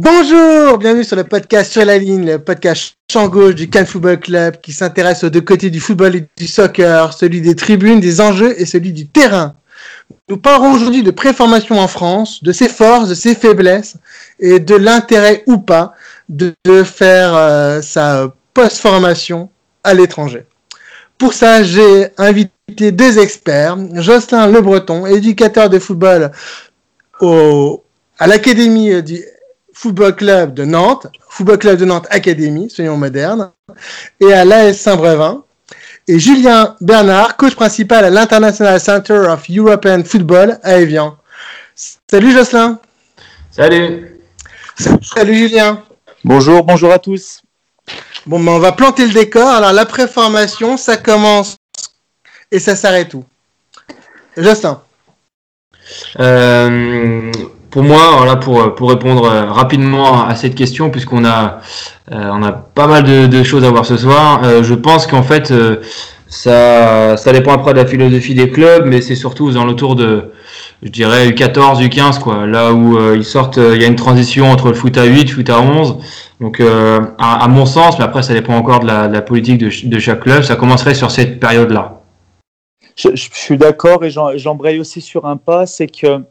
Bonjour, bienvenue sur le podcast Sur la ligne, le podcast champ gauche du Cannes Football Club qui s'intéresse aux deux côtés du football et du soccer, celui des tribunes, des enjeux et celui du terrain. Nous parlerons aujourd'hui de préformation en France, de ses forces, de ses faiblesses et de l'intérêt ou pas de faire sa post-formation à l'étranger. Pour ça, j'ai invité deux experts, Jocelyn Le Breton, éducateur de football à l'académie du Football Club de Nantes, Football Club de Nantes Académie, soyons modernes, et à l'AS Saint-Brevin. Et Julien Bernard, coach principal à l'International Center of European Football à Évian. Salut Jocelyn. Salut. Salut Julien. Bonjour à tous. Bon, on va planter le décor. Alors, la préformation, ça commence et ça s'arrête où? Jocelyn. Pour moi, voilà, pour répondre rapidement à cette question, puisqu'on a pas mal de choses à voir ce soir, je pense qu'en fait, ça dépend après de la philosophie des clubs, mais c'est surtout aux alentours de, je dirais, U14, U15, quoi. Là où ils sortent, il y a une transition entre le foot à 8, foot à 11. Donc, à mon sens, mais après, ça dépend encore de la politique de chaque club, ça commencerait sur cette période-là. Je suis d'accord et j'embraye aussi sur un pas, c'est que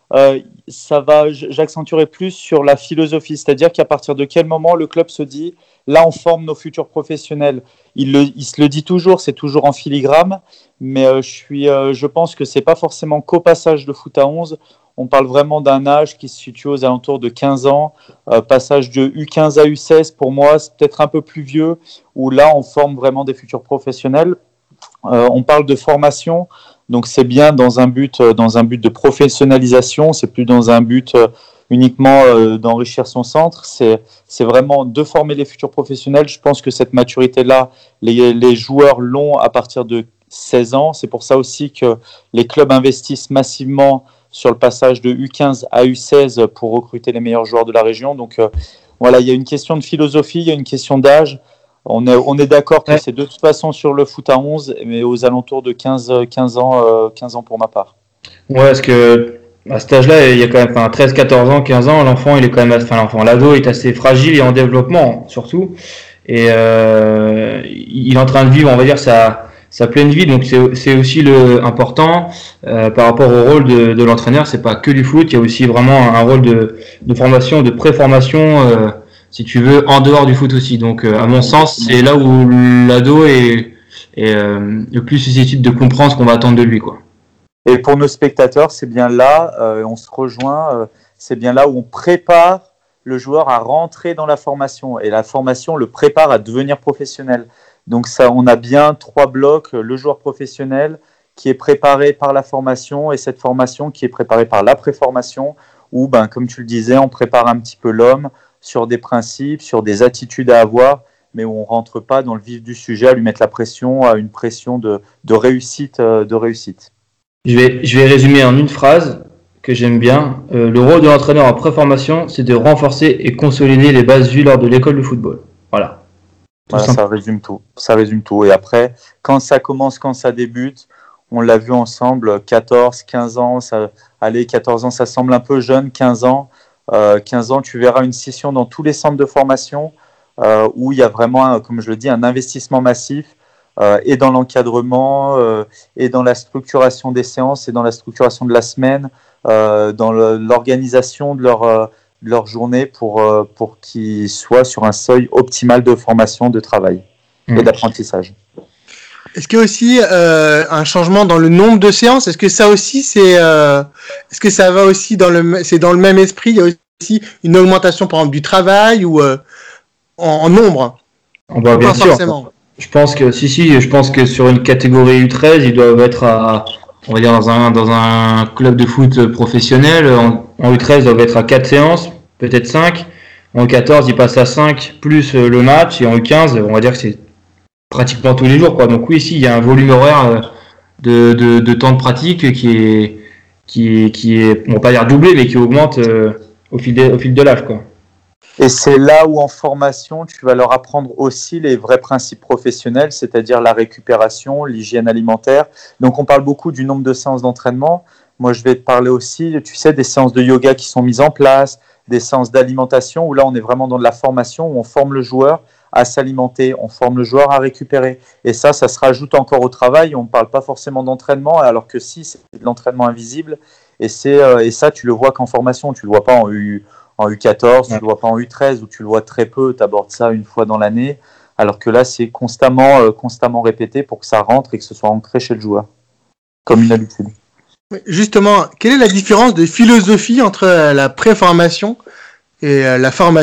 j'accentuerai plus sur la philosophie, c'est-à-dire qu'à partir de quel moment le club se dit là on forme nos futurs professionnels. Il se le dit toujours, c'est toujours en filigrane, mais je pense que c'est pas forcément qu'au passage de foot à 11. On parle vraiment d'un âge qui se situe aux alentours de 15 ans, passage de U15 à U16 pour moi c'est peut-être un peu plus vieux, où là on forme vraiment des futurs professionnels. On parle de formation, donc c'est bien dans un but de professionnalisation, c'est plus dans un but uniquement d'enrichir son centre, c'est vraiment de former les futurs professionnels. Je pense que cette maturité-là, les joueurs l'ont à partir de 16 ans, c'est pour ça aussi que les clubs investissent massivement sur le passage de U15 à U16 pour recruter les meilleurs joueurs de la région. Donc voilà, il y a une question de philosophie, il y a une question d'âge. On est d'accord que c'est de toute façon sur le foot à 11, mais aux alentours de 15 ans pour ma part. Ouais, parce que à cet âge-là, il y a quand même 13, 14 ans, 15 ans, l'enfant, il est quand même, l'ado est assez fragile et en développement, surtout. Et il est en train de vivre, on va dire, sa pleine vie. Donc c'est aussi important par rapport au rôle de l'entraîneur. C'est pas que du foot, il y a aussi vraiment un rôle de formation, de préformation. Si tu veux, en dehors du foot aussi. Donc, à mon sens, c'est là où l'ado est le plus susceptible de comprendre ce qu'on va attendre de lui, quoi. Et pour nos spectateurs, c'est bien là, on se rejoint, c'est bien là où on prépare le joueur à rentrer dans la formation. Et la formation le prépare à devenir professionnel. Donc, ça, on a bien 3 blocs, le joueur professionnel qui est préparé par la formation et cette formation qui est préparée par la préformation où, comme tu le disais, on prépare un petit peu l'homme sur des principes, sur des attitudes à avoir, mais où on ne rentre pas dans le vif du sujet, à lui mettre la pression, à une pression de réussite. Je vais résumer en une phrase que j'aime bien. Le rôle de l'entraîneur en préformation, c'est de renforcer et consolider les bases vues lors de l'école de football. Voilà. Ça résume tout. Et après, quand ça commence, quand ça débute, on l'a vu ensemble, 14, 15 ans, 14 ans, ça semble un peu jeune, 15 ans, tu verras une scission dans tous les centres de formation où il y a vraiment, comme je le dis, un investissement massif et dans l'encadrement, et dans la structuration des séances, et dans la structuration de la semaine, dans l'organisation de leur journée pour qu'ils soient sur un seuil optimal de formation, de travail et d'apprentissage. Est-ce qu'il y a aussi un changement dans le nombre de séances? Est-ce que ça aussi est-ce que ça va aussi c'est dans le même esprit? Il y a aussi une augmentation par exemple du travail ou en nombre? Bien sûr. Forcément. Je pense que sur une catégorie U13, ils doivent être on va dire dans un club de foot professionnel. En U13, ils doivent être à 4 séances, peut-être 5. En U14, ils passent à 5 plus le match, et en U15, on va dire que c'est pratiquement tous les jours, quoi. Donc oui, ici il y a un volume horaire de temps de pratique qui est on va pas dire doublé, mais qui augmente au fil de l'âge, quoi. Et c'est là où en formation, tu vas leur apprendre aussi les vrais principes professionnels, c'est-à-dire la récupération, l'hygiène alimentaire. Donc on parle beaucoup du nombre de séances d'entraînement. Moi, je vais te parler aussi, tu sais, des séances de yoga qui sont mises en place, des séances d'alimentation où là, on est vraiment dans de la formation, où on forme le joueur à s'alimenter, on forme le joueur à récupérer. Et ça se rajoute encore au travail. On ne parle pas forcément d'entraînement, alors que si, c'est de l'entraînement invisible. Et ça, tu le vois qu'en formation, tu ne le vois pas en U14, tu ne le vois pas en U13, où tu le vois très peu, tu abordes ça une fois dans l'année. Alors que là, c'est constamment répété pour que ça rentre et que ce soit ancré chez le joueur, comme une habitude. Justement, quelle est la différence de philosophie entre la préformation et la formation ?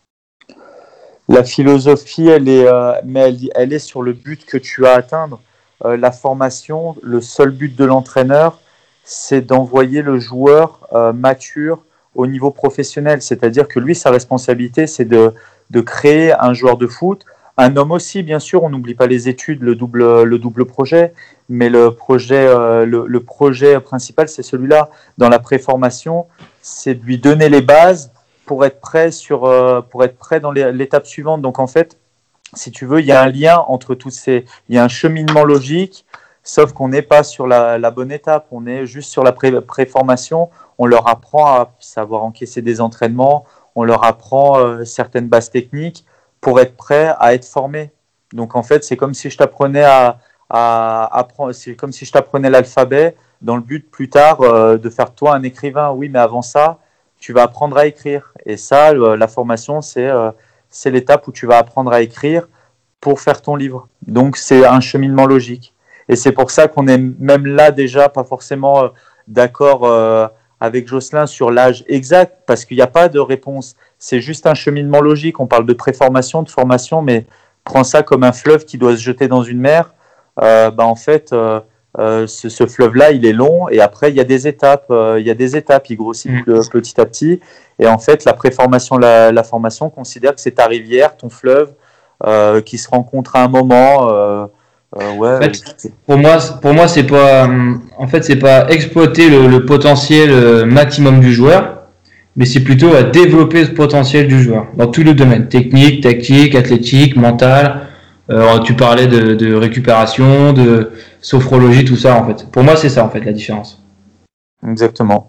La philosophie, elle est sur le but que tu as à atteindre. La formation, le seul but de l'entraîneur, c'est d'envoyer le joueur mature au niveau professionnel. C'est-à-dire que lui, sa responsabilité, c'est de créer un joueur de foot. Un homme aussi, bien sûr, on n'oublie pas les études, le double projet, mais le projet principal, c'est celui-là. Dans la préformation, c'est de lui donner les bases pour être prêt dans l'étape suivante. Donc en fait, si tu veux, il y a un lien entre il y a un cheminement logique, sauf qu'on n'est pas sur la bonne étape, on est juste sur la préformation. On leur apprend à savoir encaisser des entraînements, on leur apprend certaines bases techniques pour être prêt à être formé. Donc en fait, c'est comme si je t'apprenais c'est comme si je t'apprenais l'alphabet dans le but plus tard de faire toi un écrivain. Oui, mais avant ça, tu vas apprendre à écrire. Et ça, la formation, c'est l'étape où tu vas apprendre à écrire pour faire ton livre. Donc c'est un cheminement logique. Et c'est pour ça qu'on est même là déjà pas forcément d'accord avec Jocelyn sur l'âge exact, parce qu'il n'y a pas de réponse. C'est juste un cheminement logique. On parle de préformation, de formation, mais prends ça comme un fleuve qui doit se jeter dans une mer. En fait, ce fleuve-là, il est long, et après, il y a des étapes. Il grossit petit à petit. Et en fait, la préformation, la formation considère que c'est ta rivière, ton fleuve, qui se rencontrent à un moment. En fait, pour moi, c'est pas, c'est pas exploiter le potentiel maximum du joueur, mais c'est plutôt à développer ce potentiel du joueur dans tous les domaines, technique, tactique, athlétique, mental. Tu parlais de récupération, de sophrologie, tout ça en fait. Pour moi, c'est ça en fait la différence. Exactement.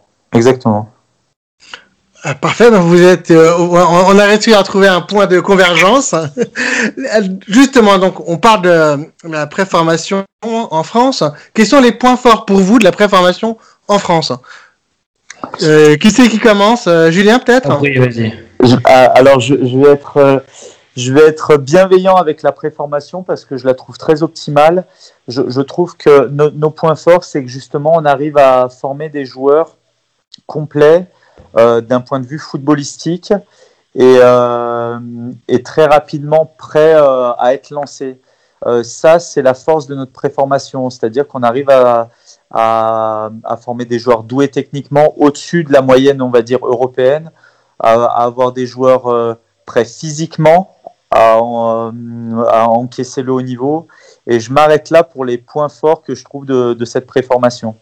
Parfait, donc on a réussi à trouver un point de convergence. Justement, donc on parle de la préformation en France. Quels sont les points forts pour vous de la préformation en France ? Qui c'est qui commence ? Julien, peut-être ? Oui, vas-y. Alors, je vais être bienveillant avec la préformation parce que je la trouve très optimale. Je trouve que nos points forts, c'est que justement, on arrive à former des joueurs complets d'un point de vue footballistique et très rapidement prêts à être lancés. Ça, c'est la force de notre préformation, c'est-à-dire qu'on arrive à former des joueurs doués techniquement au-dessus de la moyenne, on va dire, européenne, à avoir des joueurs prêts physiquement à encaisser le haut niveau. Et je m'arrête là pour les points forts que je trouve de cette préformation.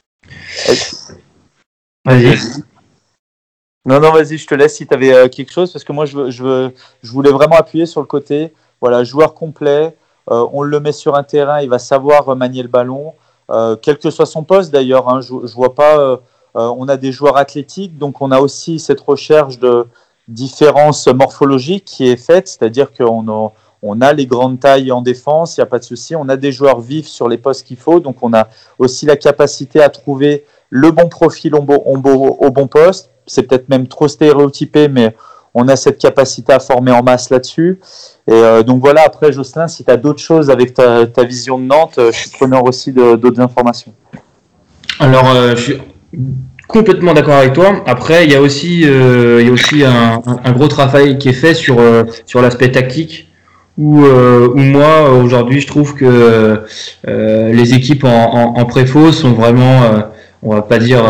Vas-y. Non, vas-y, je te laisse si tu avais quelque chose, parce que moi, je voulais vraiment appuyer sur le côté, voilà, joueur complet, on le met sur un terrain, il va savoir manier le ballon, quel que soit son poste d'ailleurs, hein, je vois pas, on a des joueurs athlétiques, donc on a aussi cette recherche de différence morphologique qui est faite, c'est-à-dire qu'on a les grandes tailles en défense, il n'y a pas de souci, on a des joueurs vifs sur les postes qu'il faut, donc on a aussi la capacité à trouver le bon profil au bon poste. C'est peut-être même trop stéréotypé, mais on a cette capacité à former en masse là-dessus. Et donc voilà, après Jocelyn, si tu as d'autres choses avec ta vision de Nantes, je suis preneur aussi d'autres informations. Alors, je suis complètement d'accord avec toi. Après, il y a aussi un gros travail qui est fait sur l'aspect tactique, où moi, aujourd'hui, je trouve que les équipes en préfo sont vraiment, on va pas dire...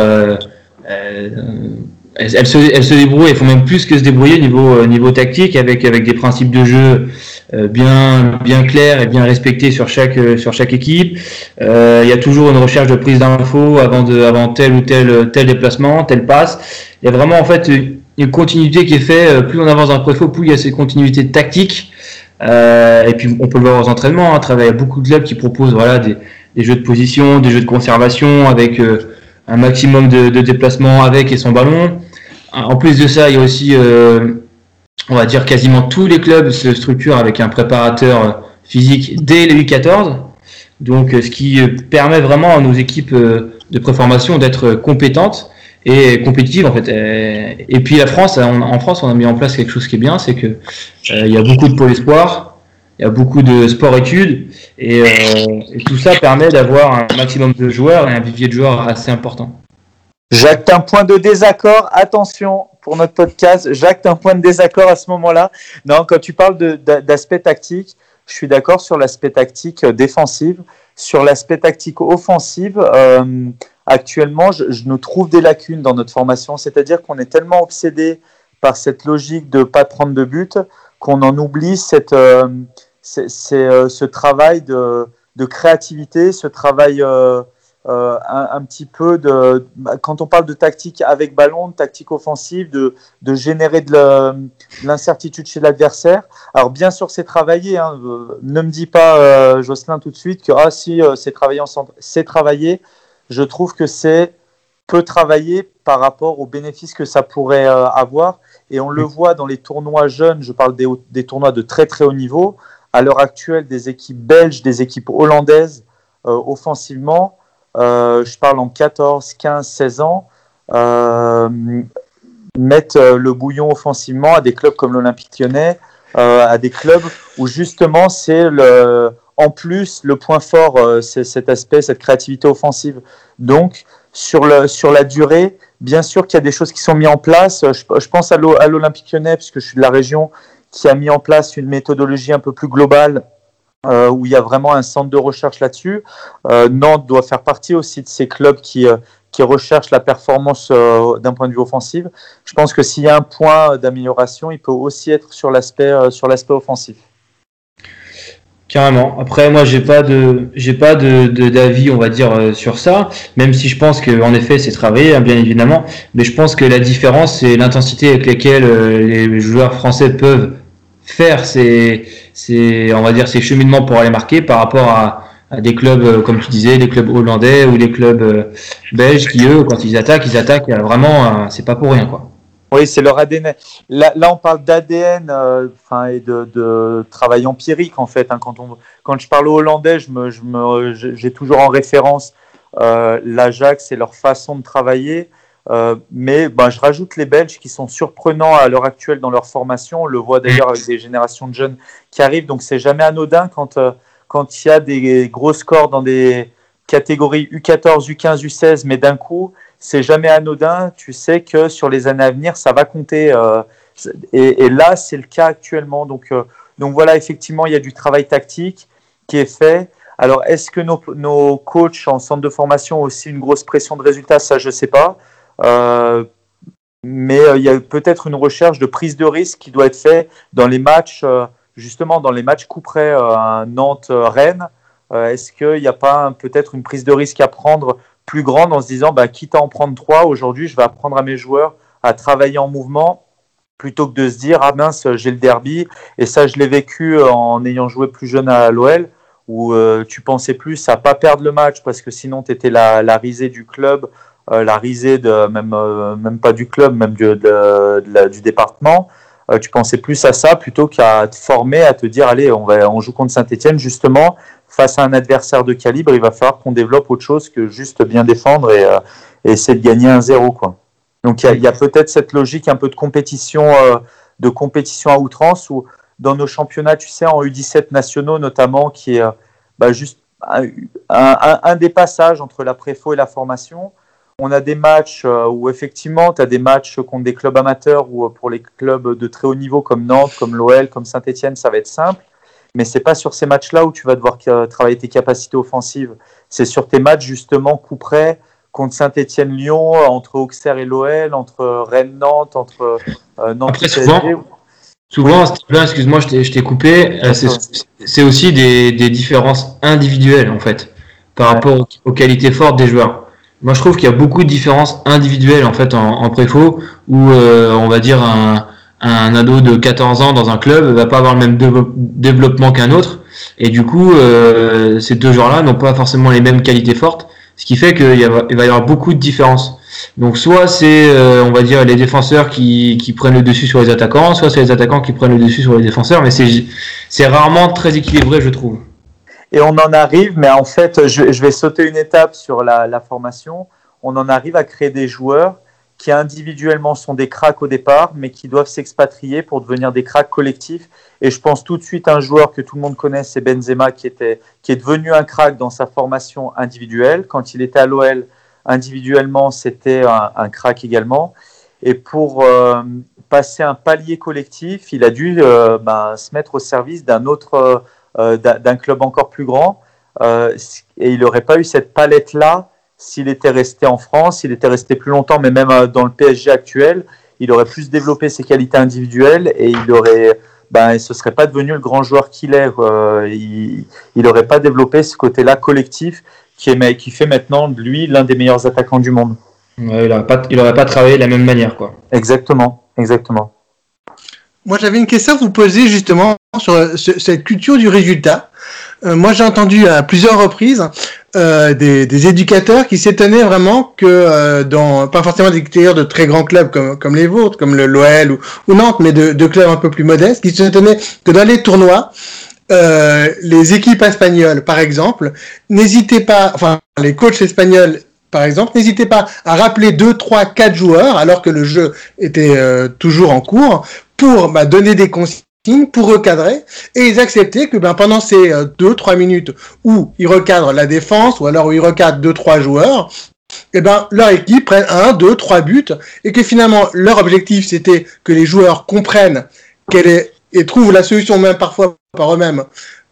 elles se débrouillent, elles font même plus que se débrouiller niveau tactique avec des principes de jeu bien clairs et bien respectés sur chaque équipe. Il y a toujours une recherche de prise d'infos avant tel ou tel déplacement, telle passe. Il y a vraiment en fait une continuité qui est faite. Plus on avance dans le préfo, plus il y a cette continuité tactique. Et puis on peut le voir aux entraînements. Il y a beaucoup de clubs qui proposent des jeux de position, des jeux de conservation avec un maximum de déplacements avec et sans ballon. en plus de ça, il y a aussi, on va dire, quasiment tous les clubs se structurent avec un préparateur physique dès les U14. Donc, ce qui permet vraiment à nos équipes de préformation d'être compétentes et compétitives, en fait. Et puis, la France, en France, on a mis en place quelque chose qui est bien, c'est que il y a beaucoup de pôles espoirs, il y a beaucoup de sport-études, et tout ça permet d'avoir un maximum de joueurs et un vivier de joueurs assez important. Jacques, un point de désaccord. Attention pour notre podcast. Jacques, un point de désaccord à ce moment-là. Non, quand tu parles d'aspect tactique, je suis d'accord sur l'aspect tactique défensif. Sur l'aspect tactique offensif, actuellement, je nous trouve des lacunes dans notre formation. C'est-à-dire qu'on est tellement obsédé par cette logique de pas prendre de but qu'on en oublie ce travail de créativité, ce travail un petit peu quand on parle de tactique avec ballon, de tactique offensive, de générer de l'incertitude chez l'adversaire. Alors bien sûr c'est travaillé, hein. Ne me dis pas Jocelyn tout de suite que c'est travaillé ensemble. C'est travaillé. Je trouve que c'est peu travaillé par rapport aux bénéfices que ça pourrait avoir, et on le voit dans les tournois jeunes. Je parle des tournois de très très haut niveau. À l'heure actuelle, des équipes belges, des équipes hollandaises offensivement, je parle en 14, 15, 16 ans, mettent le bouillon offensivement à des clubs comme l'Olympique Lyonnais, à des clubs où justement c'est en plus le point fort, c'est cet aspect, cette créativité offensive. Donc sur la durée, bien sûr qu'il y a des choses qui sont mises en place. Je pense à l'Olympique Lyonnais, puisque je suis de la région, qui a mis en place une méthodologie un peu plus globale, où il y a vraiment un centre de recherche là-dessus. Nantes doit faire partie aussi de ces clubs qui recherchent la performance d'un point de vue offensif. Je pense que s'il y a un point d'amélioration, il peut aussi être sur l'aspect offensif. Carrément. Après, moi, j'ai pas d'avis, on va dire, sur ça, même si je pense que, en effet, c'est travaillé, hein, bien évidemment. Mais je pense que la différence, c'est l'intensité avec laquelle les joueurs français peuvent faire on va dire, ces cheminements pour aller marquer par rapport à des clubs, comme tu disais, des clubs hollandais ou des clubs belges qui, eux, quand ils attaquent vraiment, c'est pas pour rien, quoi. Oui, c'est leur ADN. Là, on parle d'ADN, et de travail empirique, en fait. Hein. Quand je parle aux Hollandais, j'ai toujours en référence l'Ajax et leur façon de travailler. Mais je rajoute les Belges qui sont surprenants à l'heure actuelle dans leur formation. On le voit d'ailleurs avec des générations de jeunes qui arrivent. Donc, c'est jamais anodin quand il y a des gros scores dans des catégories U14, U15, U16, mais d'un coup, c'est jamais anodin. Tu sais que sur les années à venir, ça va compter. Et là, c'est le cas actuellement. Donc voilà, effectivement, il y a du travail tactique qui est fait. Alors, est-ce que nos coachs en centre de formation ont aussi une grosse pression de résultats? Ça, je ne sais pas. Mais il y a peut-être une recherche de prise de risque qui doit être faite dans les matchs, justement dans les matchs coup près, Nantes-Rennes. Est-ce qu'il n'y a pas peut-être une prise de risque à prendre plus grande en se disant, quitte à en prendre 3, aujourd'hui je vais apprendre à mes joueurs à travailler en mouvement, plutôt que de se dire, ah mince, j'ai le derby. Et ça, je l'ai vécu en ayant joué plus jeune à l'OL, où tu pensais plus à pas perdre le match, parce que sinon tu étais la risée du club, la risée même pas du club, même du département. Tu pensais plus à ça plutôt qu'à te former, à te dire, allez, on joue contre Saint-Etienne, justement, face à un adversaire de calibre, il va falloir qu'on développe autre chose que juste bien défendre et essayer de gagner 1-0, quoi. Donc il y a peut-être cette logique un peu de compétition à outrance, où dans nos championnats, tu sais, en U17 nationaux notamment, qui est juste un des passages entre la préfo et la formation. On a des matchs où effectivement, tu as des matchs contre des clubs amateurs, ou pour les clubs de très haut niveau comme Nantes, comme l'OL, comme Saint-Etienne, ça va être simple. Mais ce n'est pas sur ces matchs-là où tu vas devoir travailler tes capacités offensives. C'est sur tes matchs, justement, coup près, contre Saint-Etienne-Lyon, entre Auxerre et l'OL, entre Rennes-Nantes, entre Nantes et PSG. Souvent, excuse-moi, je t'ai coupé, c'est aussi des différences individuelles, en fait, par rapport aux qualités fortes des joueurs. Moi, je trouve qu'il y a beaucoup de différences individuelles, en fait, en préfo, où on va dire un ado de 14 ans dans un club va pas avoir le même développement qu'un autre, et du coup ces deux joueurs-là n'ont pas forcément les mêmes qualités fortes, ce qui fait qu'il va y avoir beaucoup de différences. Donc soit c'est, on va dire, les défenseurs qui prennent le dessus sur les attaquants, soit c'est les attaquants qui prennent le dessus sur les défenseurs, mais c'est rarement très équilibré, je trouve. Et on en arrive, mais en fait, je vais sauter une étape sur la formation. On en arrive à créer des joueurs qui individuellement sont des cracks au départ, mais qui doivent s'expatrier pour devenir des cracks collectifs. Et je pense tout de suite à un joueur que tout le monde connaît, c'est Benzema, qui est devenu un crack dans sa formation individuelle. Quand il était à l'OL, individuellement, c'était un crack également. Et pour passer un palier collectif, il a dû se mettre au service d'un club encore plus grand. Et il n'aurait pas eu cette palette-là s'il était resté en France, s'il était resté plus longtemps, mais même dans le PSG actuel, il aurait plus développé ses qualités individuelles et il ne serait pas devenu le grand joueur qu'il est. Il n'aurait pas développé ce côté-là collectif qui fait maintenant de lui l'un des meilleurs attaquants du monde. Ouais, il n'aurait pas travaillé de la même manière, quoi. Exactement. Moi, j'avais une question à vous poser justement sur cette culture du résultat. Moi, j'ai entendu à plusieurs reprises des éducateurs qui s'étonnaient vraiment que pas forcément des extérieurs de très grands clubs comme les vôtres, comme l'OL ou Nantes, mais de clubs un peu plus modestes, qui s'étonnaient que dans les tournois, les équipes espagnoles, par exemple, les coachs espagnols, par exemple, n'hésitez pas à rappeler 2, 3, 4 joueurs, alors que le jeu était toujours en cours, pour donner des consignes, pour recadrer, et ils acceptaient que pendant ces 2-3 minutes où ils recadrent la défense, ou alors où ils recadrent 2-3 joueurs, leur équipe prenne 1, 2, 3 buts, et que finalement leur objectif c'était que les joueurs comprennent et trouvent la solution même parfois par eux-mêmes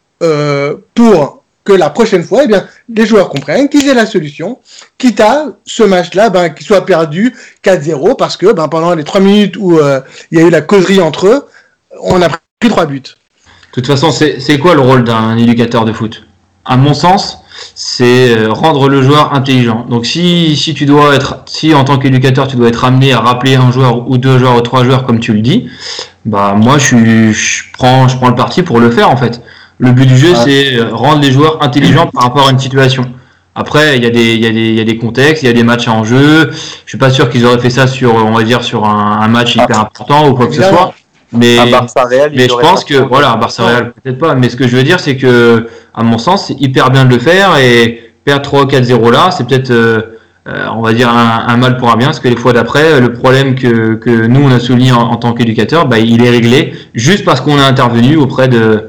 pour que la prochaine fois, les joueurs comprennent qu'ils aient la solution, quitte à ce match-là, qu'il soit perdu 4-0, parce que pendant les 3 minutes où il y a eu la causerie entre eux, on a pris 3 buts. De toute façon, c'est quoi le rôle d'un éducateur de foot ? À mon sens, c'est rendre le joueur intelligent. Donc si en tant qu'éducateur, tu dois être amené à rappeler un joueur ou 2 joueurs ou 3 joueurs comme tu le dis, moi je prends le parti pour le faire en fait. Le but du jeu, c'est rendre les joueurs intelligents par rapport à une situation. Après, il y a des contextes, il y a des matchs en jeu. Je suis pas sûr qu'ils auraient fait ça sur un match hyper important ou quoi que ce soit. Mais je pense que un Barça Real peut-être pas. Mais ce que je veux dire, c'est que à mon sens, c'est hyper bien de le faire et perdre 3-4-0 là, c'est peut-être on va dire un mal pour un bien, parce que les fois d'après, le problème que nous on a souligné en tant qu'éducateur, il est réglé juste parce qu'on a intervenu auprès de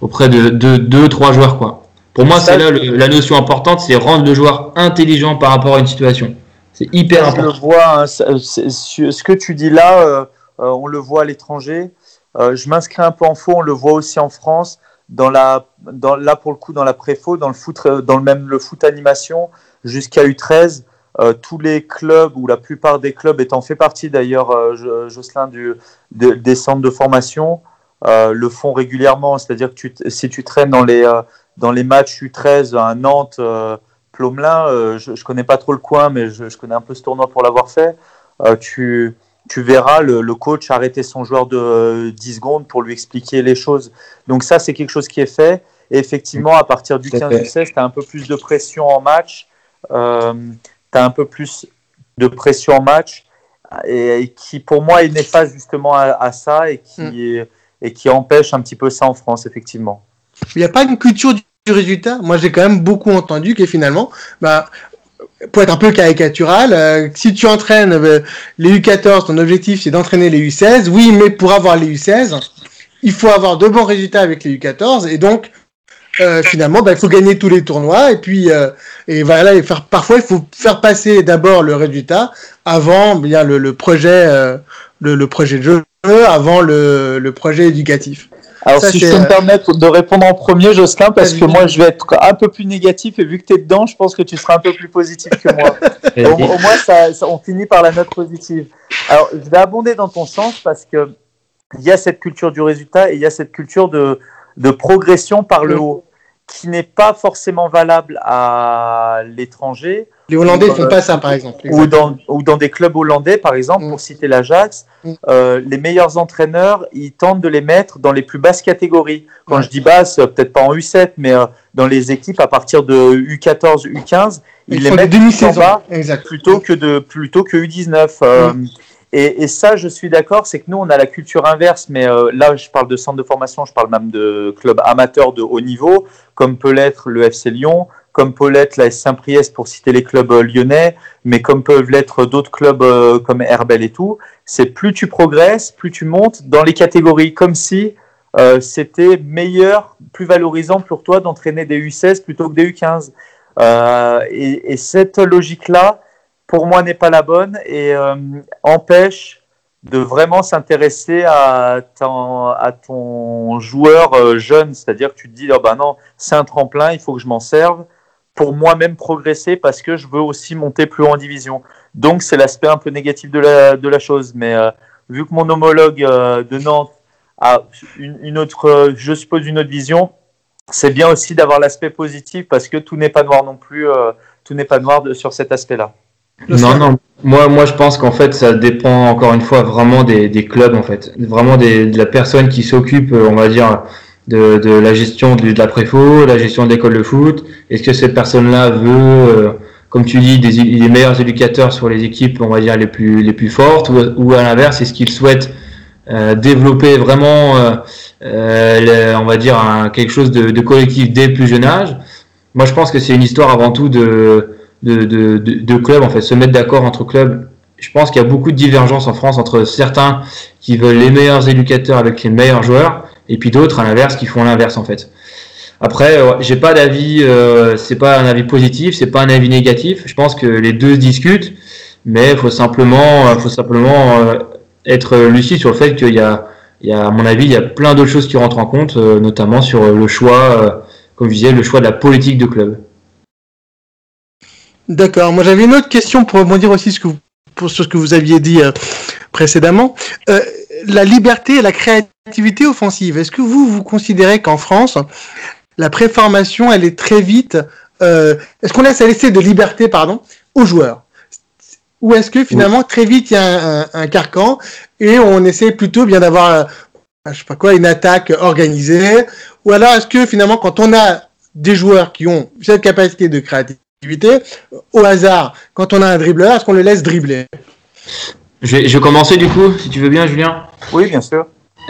2-3 joueurs, quoi. Pour moi, c'est là la notion importante, c'est rendre le joueur intelligent par rapport à une situation. C'est hyper important. Je le vois, ce que tu dis là, on le voit à l'étranger. Je m'inscris un peu en faux, on le voit aussi en France. Là pour le coup, dans la préfo, dans le foot, le foot animation, jusqu'à U13. Tous les clubs, ou la plupart des clubs, étant fait partie d'ailleurs, Jocelyn, des centres de formation, le font régulièrement. C'est-à-dire que si tu traînes dans les matchs U13 à Nantes, Plomelin, je ne connais pas trop le coin, mais je connais un peu ce tournoi pour l'avoir fait, tu verras le coach arrêter son joueur de 10 secondes pour lui expliquer les choses. Donc ça, c'est quelque chose qui est fait. Et effectivement, à partir du 15-16, tu as un peu plus de pression en match. Et qui pour moi est néfaste justement à ça et qui empêche un petit peu ça en France, effectivement. Il n'y a pas une culture du résultat. Moi j'ai quand même beaucoup entendu que finalement, pour être un peu caricatural, si tu entraînes les U14, ton objectif c'est d'entraîner les U16, oui, mais pour avoir les U16, il faut avoir de bons résultats avec les U14, et donc finalement, il faut gagner tous les tournois, et puis parfois il faut faire passer d'abord le résultat avant le projet de jeu, avant le projet éducatif. Alors si je peux me permettre de répondre en premier, Jocelyn, parce que moi je vais être un peu plus négatif, et vu que tu es dedans, je pense que tu seras un peu plus positif que moi. Au moins on finit par la note positive. Alors je vais abonder dans ton sens, parce que il y a cette culture du résultat et il y a cette culture de progression par le haut, qui n'est pas forcément valable à l'étranger. Les Hollandais ne font pas ça, par exemple. Ou dans des clubs hollandais, par exemple, pour citer l'Ajax, les meilleurs entraîneurs, ils tentent de les mettre dans les plus basses catégories. Quand je dis basse, peut-être pas en U7, mais dans les équipes à partir de U14, U15, ils les mettent en bas plutôt que U19. Et ça, je suis d'accord, c'est que nous, on a la culture inverse, mais là, je parle de centre de formation, je parle même de clubs amateurs de haut niveau, comme peut l'être le FC Lyon, comme peut l'être la S Saint-Priest pour citer les clubs lyonnais, mais comme peuvent l'être d'autres clubs comme Herbel et tout. C'est plus tu progresses, plus tu montes dans les catégories, comme si c'était meilleur, plus valorisant pour toi d'entraîner des U16 plutôt que des U15. Et cette logique-là, pour moi, n'est pas la bonne et empêche de vraiment s'intéresser à ton joueur jeune. C'est-à-dire que tu te dis, oh ben non, c'est un tremplin, il faut que je m'en serve pour moi-même progresser parce que je veux aussi monter plus haut en division. Donc, c'est l'aspect un peu négatif de la chose. Mais vu que mon homologue de Nantes a une autre, je suppose, une autre vision, c'est bien aussi d'avoir l'aspect positif parce que tout n'est pas noir non plus, tout n'est pas noir sur cet aspect-là. Non. Moi, je pense qu'en fait, ça dépend encore une fois vraiment des clubs, en fait. Vraiment de la personne qui s'occupe, on va dire, de la gestion de la préfo, la gestion de l'école de foot. Est-ce que cette personne-là veut, comme tu dis, des meilleurs éducateurs sur les équipes, on va dire, les plus fortes, ou à l'inverse, est-ce qu'il souhaite développer vraiment, on va dire, quelque chose de collectif dès le plus jeune âge? Moi, je pense que c'est une histoire avant tout de clubs, en fait, se mettre d'accord entre clubs. Je pense qu'il y a beaucoup de divergences en France entre certains qui veulent les meilleurs éducateurs avec les meilleurs joueurs et puis d'autres à l'inverse qui font l'inverse, en fait. Après, j'ai pas d'avis, c'est pas un avis positif, c'est pas un avis négatif. Je pense que les deux discutent, mais il faut simplement être lucide sur le fait qu'il y a, à mon avis, il y a plein d'autres choses qui rentrent en compte, notamment sur le choix, comme je disais, le choix de la politique de club. D'accord. Moi, j'avais une autre question pour rebondir aussi sur ce que vous aviez dit précédemment. La liberté et la créativité offensive. Est-ce que vous considérez qu'en France, la préformation, elle est très vite... est-ce qu'on laisse laisser de liberté, aux joueurs? Ou est-ce que finalement, très vite, il y a un carcan et on essaie plutôt bien d'avoir, une attaque organisée? Ou alors, est-ce que finalement, quand on a des joueurs qui ont cette capacité de créativité, au hasard, quand on a un dribbleur, est-ce qu'on le laisse dribbler? Je vais commencer du coup, si tu veux bien, Julien. Oui, bien sûr.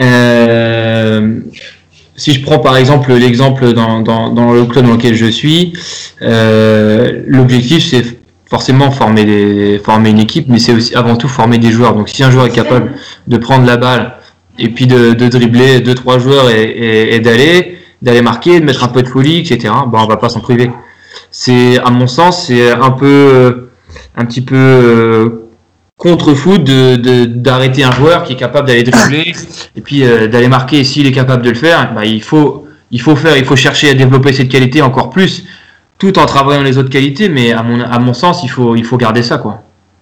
Si je prends par exemple l'exemple dans le club dans lequel je suis, l'objectif c'est forcément former une équipe, mais c'est aussi avant tout former des joueurs. Donc si un joueur est capable de prendre la balle et puis de dribbler 2-3 joueurs et d'aller marquer, de mettre un peu de folie, etc., on va pas s'en priver. C'est, à mon sens, c'est un petit peu contre-foot d'arrêter un joueur qui est capable d'aller dribbler et puis d'aller marquer. Et s'il est capable de le faire, il faut chercher à développer cette qualité encore plus, tout en travaillant les autres qualités. Mais à mon sens, il faut garder ça, quoi.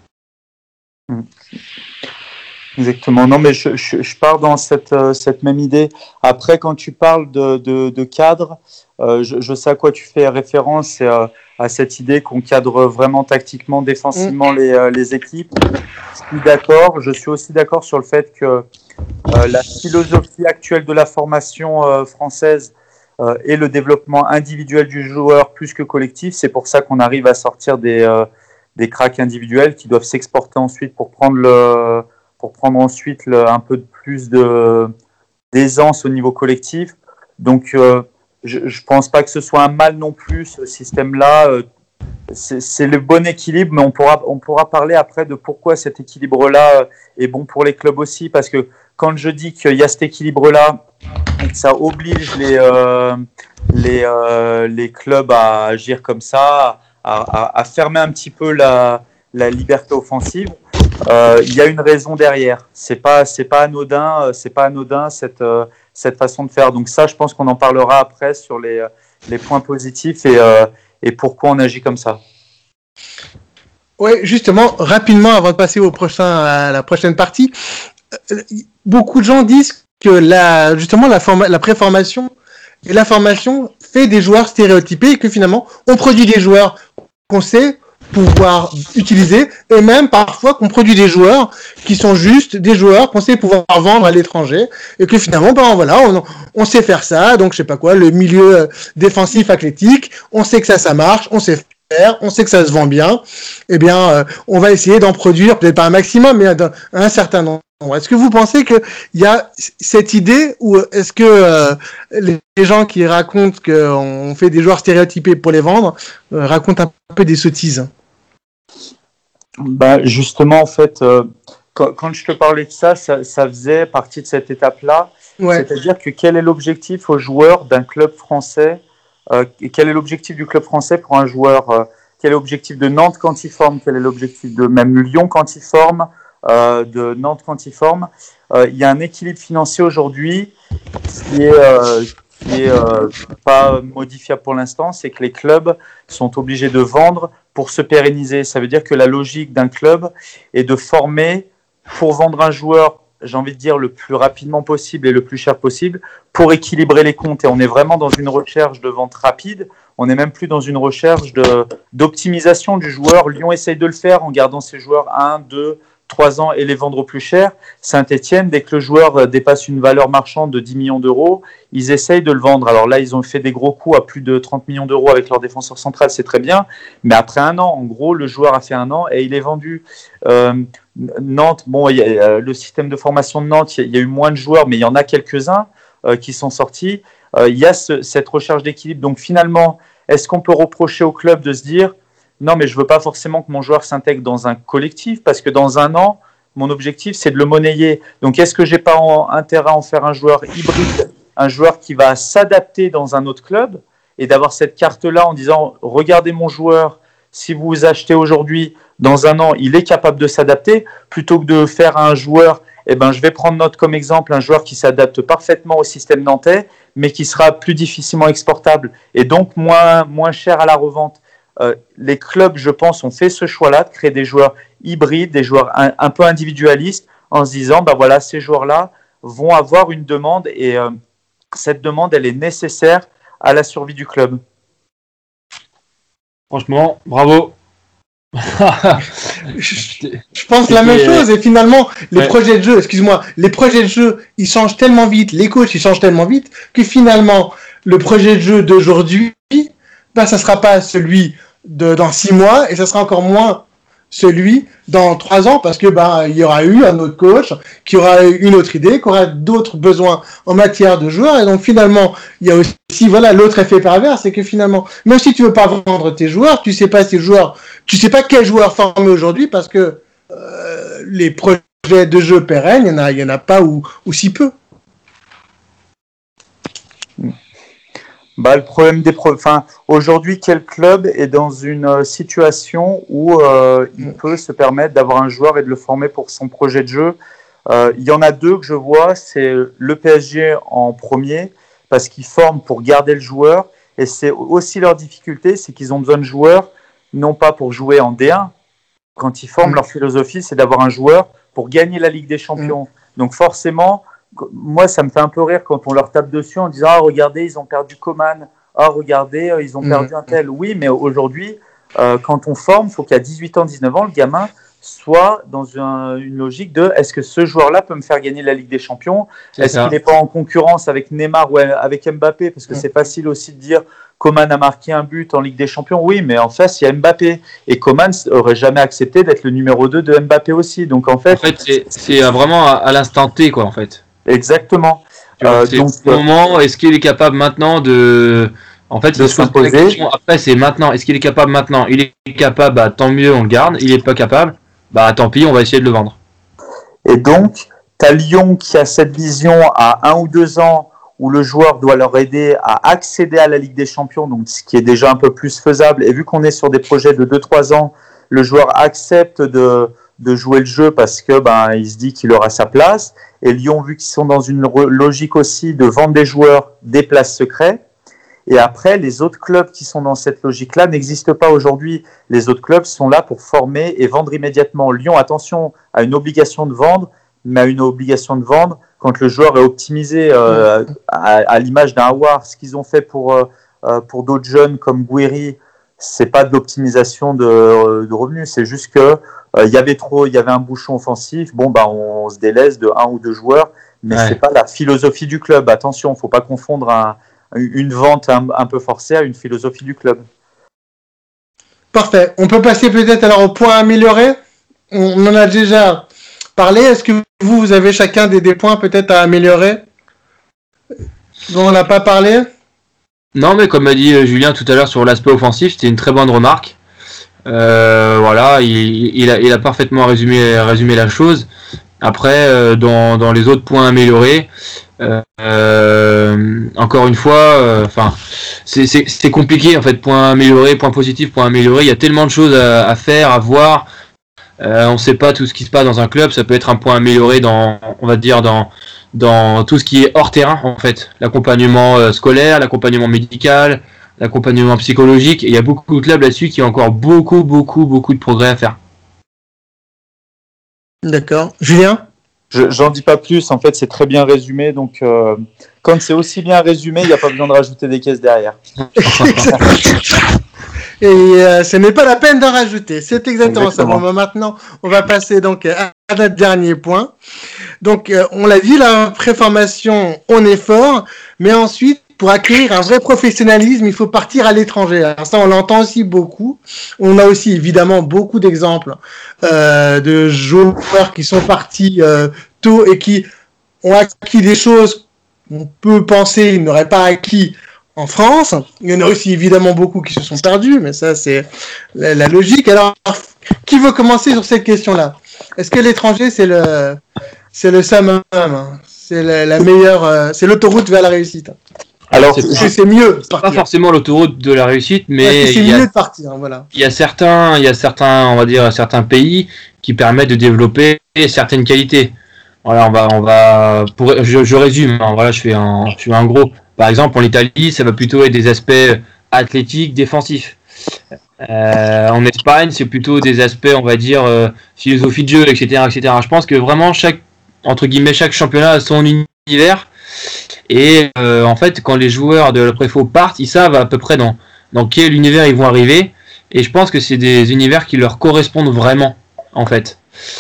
Exactement. Non, mais je pars dans cette même idée. Après, quand tu parles de cadre, je sais à quoi tu fais référence, c'est à cette idée qu'on cadre vraiment tactiquement, défensivement les équipes. Je suis aussi d'accord sur le fait que la philosophie actuelle de la formation française et le développement individuel du joueur plus que collectif, c'est pour ça qu'on arrive à sortir des cracks individuels qui doivent s'exporter ensuite pour prendre ensuite un peu de plus d'aisance au niveau collectif. Donc, je ne pense pas que ce soit un mal non plus, ce système-là. C'est le bon équilibre, mais on pourra parler après de pourquoi cet équilibre-là est bon pour les clubs aussi, parce que quand je dis qu'il y a cet équilibre-là et que ça oblige les clubs à agir comme ça, à fermer un petit peu la liberté offensive, il y a une raison derrière. C'est pas anodin cette façon de faire. Donc ça, je pense qu'on en parlera après sur les points positifs et pourquoi on agit comme ça. Oui, justement, rapidement, avant de passer à la prochaine partie, beaucoup de gens disent que la préformation et la formation fait des joueurs stéréotypés et que finalement, on produit des joueurs qu'on sait pouvoir utiliser, et même parfois qu'on produit des joueurs qui sont juste des joueurs qu'on sait pouvoir vendre à l'étranger, et que finalement, voilà, on sait faire ça, donc je sais pas quoi, le milieu défensif athlétique, on sait que ça marche, on sait faire, on sait que ça se vend bien, eh bien, on va essayer d'en produire, peut-être pas un maximum, mais un certain nombre. Est-ce que vous pensez qu'il y a cette idée, ou est-ce que les gens qui racontent qu'on fait des joueurs stéréotypés pour les vendre racontent un peu des sottises? Justement, en fait, quand je te parlais de ça faisait partie de cette étape-là. Ouais. C'est-à-dire que quel est l'objectif aux joueurs d'un club français quel est l'objectif du club français pour un joueur quel est l'objectif de Nantes quand il forme? Quel est l'objectif de même Lyon quand il forme? De Nantes quand il forme? Il y a un équilibre financier aujourd'hui qui est pas modifiable pour l'instant, c'est que les clubs sont obligés de vendre pour se pérenniser. Ça veut dire que la logique d'un club est de former pour vendre un joueur, j'ai envie de dire, le plus rapidement possible et le plus cher possible pour équilibrer les comptes. Et on est vraiment dans une recherche de vente rapide. On n'est même plus dans une recherche d'optimisation du joueur. Lyon essaye de le faire en gardant ses joueurs 1, 2, 3 ans et les vendre au plus cher. Saint-Etienne, dès que le joueur dépasse une valeur marchande de 10 millions d'euros, ils essayent de le vendre. Alors là, ils ont fait des gros coups à plus de 30 millions d'euros avec leur défenseur central, c'est très bien. Mais après un an, en gros, le joueur a fait un an et il est vendu. Nantes, le système de formation de Nantes, il y a eu moins de joueurs, mais il y en a quelques-uns qui sont sortis. Il y a cette recherche d'équilibre. Donc finalement, est-ce qu'on peut reprocher au club de se dire non, mais je ne veux pas forcément que mon joueur s'intègre dans un collectif parce que dans un an, mon objectif, c'est de le monnayer. Donc, est-ce que je n'ai pas intérêt à en faire un joueur hybride, un joueur qui va s'adapter dans un autre club et d'avoir cette carte-là en disant regardez mon joueur, si vous achetez aujourd'hui, dans un an, il est capable de s'adapter plutôt que de faire un joueur, je vais prendre Nantes comme exemple, un joueur qui s'adapte parfaitement au système nantais, mais qui sera plus difficilement exportable et donc moins cher à la revente. Les clubs, je pense, ont fait ce choix-là de créer des joueurs hybrides, des joueurs un peu individualistes, en se disant, voilà, ces joueurs-là vont avoir une demande et cette demande, elle est nécessaire à la survie du club. Franchement, bravo. Je pense la même chose et finalement, les projets de jeu, ils changent tellement vite, les coachs, ils changent tellement vite que finalement, le projet de jeu d'aujourd'hui, ça sera pas celui dans 6 mois et ça sera encore moins celui dans 3 ans parce que il y aura eu un autre coach qui aura une autre idée, qui aura d'autres besoins en matière de joueurs et donc finalement il y a aussi l'autre effet pervers, c'est que finalement même si tu veux pas vendre tes joueurs, tu sais pas quel joueur former aujourd'hui parce que les projets de jeu pérennes, il y en a pas ou si peu. Le problème aujourd'hui, quel club est dans une situation où il peut se permettre d'avoir un joueur et de le former pour son projet de jeu? Il y en a 2 que je vois, c'est le PSG en premier, parce qu'ils forment pour garder le joueur, et c'est aussi leur difficulté, c'est qu'ils ont besoin de joueurs, non pas pour jouer en D1, quand ils forment, leur philosophie, c'est d'avoir un joueur pour gagner la Ligue des Champions. Donc forcément, moi, ça me fait un peu rire quand on leur tape dessus en disant « Ah, regardez, ils ont perdu Coman. Ah, regardez, ils ont perdu un tel. » Oui, mais aujourd'hui, quand on forme, il faut qu'à 18 ans, 19 ans, le gamin soit dans une logique de « Est-ce que ce joueur-là peut me faire gagner la Ligue des Champions? Est-ce qu'il n'est pas en concurrence avec Neymar ou avec Mbappé ?» Parce que c'est facile aussi de dire « Coman a marqué un but en Ligue des Champions. » Oui, mais en face, il y a Mbappé. Et Coman n'aurait jamais accepté d'être le numéro 2 de Mbappé aussi. Donc en fait c'est vraiment à l'instant T, quoi, en fait. Exactement. Donc, moment, est-ce qu'il est capable maintenant de s'imposer? Après, c'est maintenant. Est-ce qu'il est capable maintenant? Il est capable, tant mieux, on le garde. Il n'est pas capable, tant pis, on va essayer de le vendre. Et donc, tu as Lyon qui a cette vision à 1 ou 2 ans où le joueur doit leur aider à accéder à la Ligue des Champions, donc ce qui est déjà un peu plus faisable. Et vu qu'on est sur des projets de 2-3 ans, le joueur accepte de jouer le jeu parce que il se dit qu'il aura sa place. Et Lyon, vu qu'ils sont dans une logique aussi de vendre des joueurs des places secrets. Et après, les autres clubs qui sont dans cette logique-là n'existent pas aujourd'hui. Les autres clubs sont là pour former et vendre immédiatement. Lyon, attention, a une obligation de vendre, mais a une obligation de vendre quand le joueur est optimisé à l'image d'un Aouar. Ce qu'ils ont fait pour d'autres jeunes comme Gouiri, c'est pas de l'optimisation de revenus, c'est juste que il y avait un bouchon offensif. Bon, bah, on se délaisse de 1 ou 2 joueurs, mais c'est pas la philosophie du club. Attention, faut pas confondre une vente un peu forcée à une philosophie du club. Parfait. On peut passer peut-être alors au point amélioré. On en a déjà parlé. Est-ce que vous avez chacun des points peut-être à améliorer dont on n'a pas parlé? Non, mais comme a dit Julien tout à l'heure sur l'aspect offensif, c'était une très bonne remarque. Voilà, il a parfaitement résumé la chose. Après, dans les autres points améliorés, encore une fois, c'est compliqué en fait. Point amélioré, point positif, point amélioré. Il y a tellement de choses à faire, à voir. On ne sait pas tout ce qui se passe dans un club. Ça peut être un point amélioré dans tout ce qui est hors terrain en fait. L'accompagnement scolaire, l'accompagnement médical, l'accompagnement psychologique. Et il y a beaucoup de clubs là-dessus qui ont encore beaucoup de progrès à faire. D'accord. Julien ? J'en dis pas plus, en fait c'est très bien résumé, donc quand c'est aussi bien résumé, il n'y a pas besoin de rajouter des caisses derrière. Et ce n'est pas la peine d'en rajouter, c'est exactement ça. Bon, maintenant, on va passer donc à notre dernier point. Donc, on l'a dit, la préformation, on est fort, mais ensuite, pour acquérir un vrai professionnalisme, il faut partir à l'étranger. Alors ça, on l'entend aussi beaucoup. On a aussi évidemment beaucoup d'exemples de joueurs qui sont partis tôt et qui ont acquis des choses qu'on peut penser qu'ils n'auraient pas acquis en France. Il y en a aussi évidemment beaucoup qui se sont perdus, mais ça c'est la logique. Alors, qui veut commencer sur cette question-là? Est-ce que l'étranger c'est le summum, c'est la meilleure, c'est l'autoroute vers la réussite? Alors, c'est mieux. Pas forcément l'autoroute de la réussite, mais c'est mieux de partir. Voilà. Il y a certains, on va dire, certains pays qui permettent de développer certaines qualités. Voilà, je résume. Hein, voilà, je fais un gros. Par exemple, en Italie, ça va plutôt être des aspects athlétiques, défensifs. En Espagne, c'est plutôt des aspects, on va dire, philosophie de jeu, etc., etc. Je pense que vraiment chaque championnat a son univers. Et en fait, quand les joueurs de la préfo partent, ils savent à peu près dans quel univers ils vont arriver. Et je pense que c'est des univers qui leur correspondent vraiment, en fait.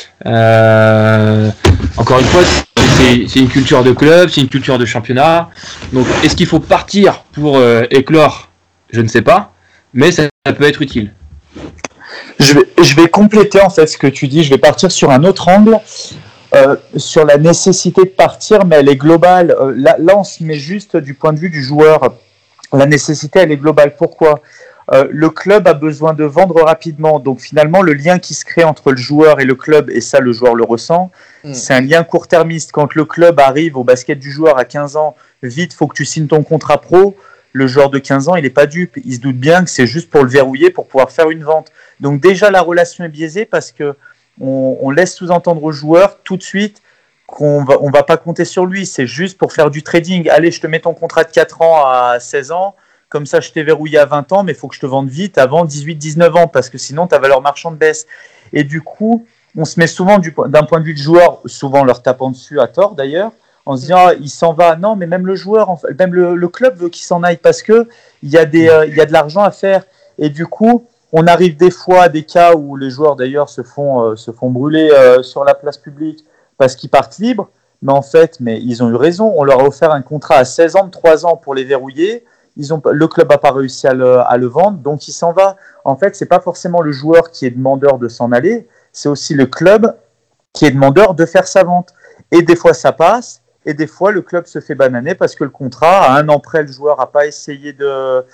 Encore une fois, c'est une culture de club, c'est une culture de championnat. Donc, est-ce qu'il faut partir pour éclore? Je ne sais pas, mais ça peut être utile. Je vais compléter en fait ce que tu dis. Je vais partir sur un autre angle. Sur la nécessité de partir, mais elle est globale. Là, on se met juste du point de vue du joueur. La nécessité, elle est globale. Pourquoi ? Le club a besoin de vendre rapidement. Donc finalement, le lien qui se crée entre le joueur et le club, et ça, le joueur le ressent, c'est un lien court-termiste. Quand le club arrive au basket du joueur à 15 ans, vite, il faut que tu signes ton contrat pro. Le joueur de 15 ans, il n'est pas dupe. Il se doute bien que c'est juste pour le verrouiller, pour pouvoir faire une vente. Donc déjà, la relation est biaisée parce que on laisse sous-entendre au joueur tout de suite qu'on va pas compter sur lui, c'est juste pour faire du trading. Allez, je te mets ton contrat de 4 ans à 16 ans, comme ça je t'ai verrouillé à 20 ans, mais il faut que je te vende vite avant 18-19 ans, parce que sinon ta valeur marchande baisse. Et du coup, on se met souvent d'un point de vue de joueur, souvent leur tapant dessus à tort d'ailleurs, en se disant il s'en va. Non, mais même le joueur, même le club veut qu'il s'en aille, parce qu'il y a de l'argent à faire. Et du coup, on arrive des fois à des cas où les joueurs d'ailleurs se font brûler sur la place publique parce qu'ils partent libres, mais en fait, ils ont eu raison. On leur a offert un contrat à 16 ans de 3 ans pour les verrouiller. Le club n'a pas réussi à le vendre, donc il s'en va. En fait, c'est pas forcément le joueur qui est demandeur de s'en aller, c'est aussi le club qui est demandeur de faire sa vente. Et des fois, ça passe, et des fois, le club se fait bananer parce que le contrat, à un an près, le joueur n'a pas essayé de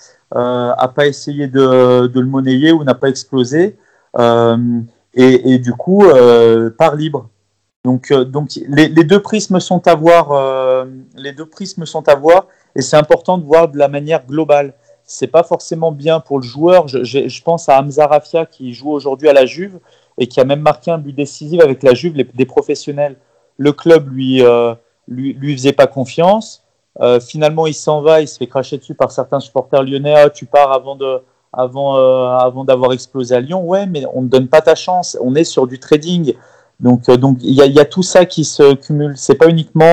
le monnayer ou n'a pas explosé et du coup part libre. Donc les deux prismes sont à voir, et c'est important de voir de la manière globale. C'est pas forcément bien pour le joueur. Je pense à Hamza Rafia qui joue aujourd'hui à la Juve et qui a même marqué un but décisif avec la Juve des professionnels. Le club lui faisait pas confiance. Finalement, il s'en va, il se fait cracher dessus par certains supporters lyonnais. Ah, tu pars avant d'avoir explosé à Lyon. Ouais, mais on ne donne pas ta chance. On est sur du trading. Donc il y a tout ça qui se cumule. C'est pas uniquement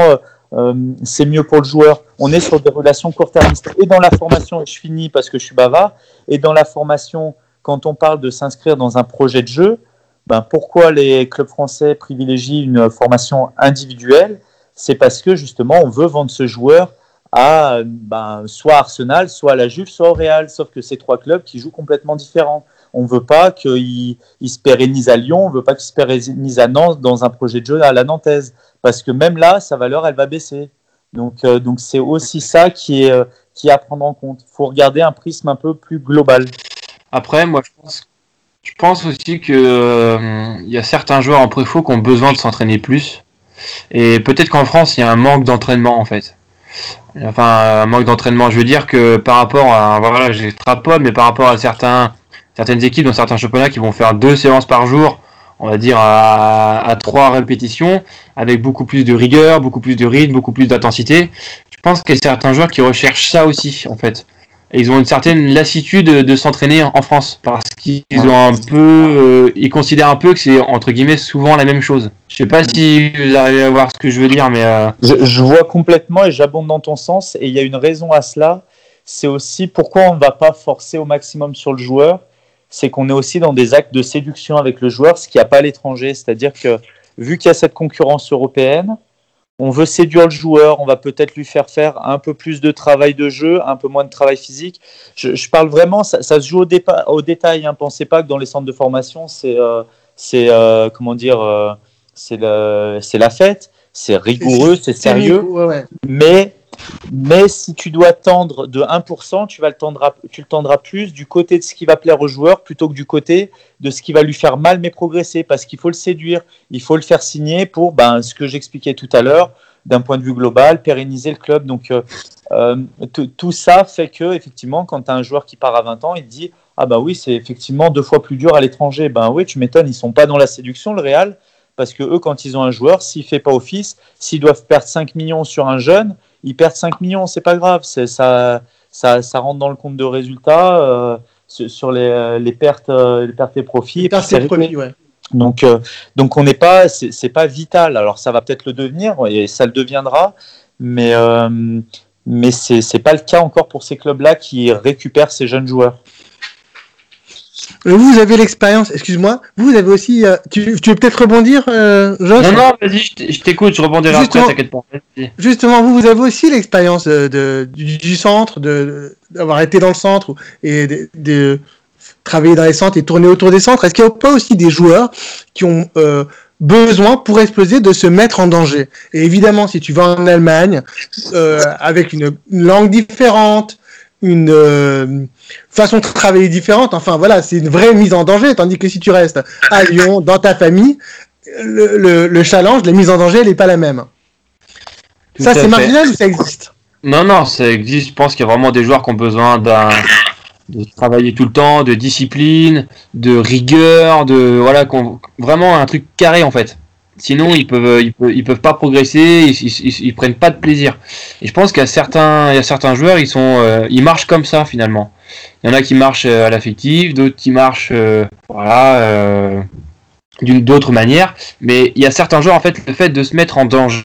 c'est mieux pour le joueur. On est sur des relations court-termistes. Et dans la formation, et je finis parce que je suis bavard, et dans la formation, quand on parle de s'inscrire dans un projet de jeu, pourquoi les clubs français privilégient une formation individuelle? C'est parce que justement, on veut vendre ce joueur à soit Arsenal, soit à la Juve, soit au Real. Sauf que c'est 3 clubs qui jouent complètement différents. On ne veut pas qu'il se pérennise à Lyon, on ne veut pas qu'il se pérennise à Nantes dans un projet de jeu à la nantaise. Parce que même là, sa valeur, elle va baisser. Donc c'est aussi ça qui est à prendre en compte. Il faut regarder un prisme un peu plus global. Après, moi, je pense aussi que y a certains joueurs en préfo qui ont besoin de s'entraîner plus. Et peut-être qu'en France, il y a un manque d'entraînement, en fait. Enfin, un manque d'entraînement, je veux dire que par rapport à, voilà, j'extrapole, mais par rapport à certaines équipes dans certains championnats qui vont faire 2 séances par jour, on va dire à 3 répétitions, avec beaucoup plus de rigueur, beaucoup plus de rythme, beaucoup plus d'intensité. Je pense qu'il y a certains joueurs qui recherchent ça aussi, en fait. Et ils ont une certaine lassitude de s'entraîner en France, parce qu'ils ont un peu, ils considèrent un peu que c'est entre guillemets souvent la même chose. Je sais pas si vous arrivez à voir ce que je veux dire, mais je vois complètement et j'abonde dans ton sens. Et il y a une raison à cela. C'est aussi pourquoi on ne va pas forcer au maximum sur le joueur. C'est qu'on est aussi dans des actes de séduction avec le joueur, ce qu'il n'y a pas à l'étranger. C'est-à-dire que vu qu'il y a cette concurrence européenne, on veut séduire le joueur, on va peut-être lui faire un peu plus de travail de jeu, un peu moins de travail physique. Je parle vraiment, ça se joue au détail. Hein. Pensez pas que dans les centres de formation, c'est la fête, c'est rigoureux, c'est sérieux. Ouais. Mais si tu dois tendre de 1%, tu le tendras plus du côté de ce qui va plaire au joueur plutôt que du côté de ce qui va lui faire mal mais progresser, parce qu'il faut le séduire, il faut le faire signer pour ce que j'expliquais tout à l'heure, d'un point de vue global, pérenniser le club. Donc tout ça fait que effectivement, quand tu as un joueur qui part à 20 ans, il te dit « Ah bah oui, c'est effectivement 2 fois plus dur à l'étranger. » Ben oui, tu m'étonnes, ils ne sont pas dans la séduction, le Real, parce que eux, quand ils ont un joueur, s'il ne fait pas office, s'ils doivent perdre 5 millions sur un jeune, ils perdent 5 millions, c'est pas grave, ça rentre dans le compte de résultats sur les pertes et profits. Ouais. Donc on n'est pas, c'est pas vital. Alors ça va peut-être le devenir et ça le deviendra, mais c'est pas le cas encore pour ces clubs-là qui récupèrent ces jeunes joueurs. Vous avez l'expérience, excuse-moi, vous avez aussi... tu veux peut-être rebondir, Josh ? Non, vas-y, je t'écoute, je rebondirai après, t'inquiète pas. Justement, vous avez aussi l'expérience du centre, d'avoir été dans le centre et de travailler dans les centres et tourner autour des centres. Est-ce qu'il n'y a pas aussi des joueurs qui ont besoin, pour exploser, de se mettre en danger ? Et évidemment, si tu vas en Allemagne, avec une langue différente, une façon de travailler différente, enfin voilà, c'est une vraie mise en danger, tandis que si tu restes à Lyon, dans ta famille, le challenge, la mise en danger, elle n'est pas la même. Ça, c'est marginal ou ça existe ? Non, ça existe. Je pense qu'il y a vraiment des joueurs qui ont besoin de travailler tout le temps, de discipline, de rigueur, vraiment un truc carré en fait. Sinon, ils peuvent pas progresser, ils prennent pas de plaisir. Et je pense qu'il y a certains joueurs, ils marchent comme ça finalement. Il y en a qui marchent à l'affectif, d'autres qui marchent, d'une d'autres manières. Mais il y a certains joueurs, en fait, le fait de se mettre en danger,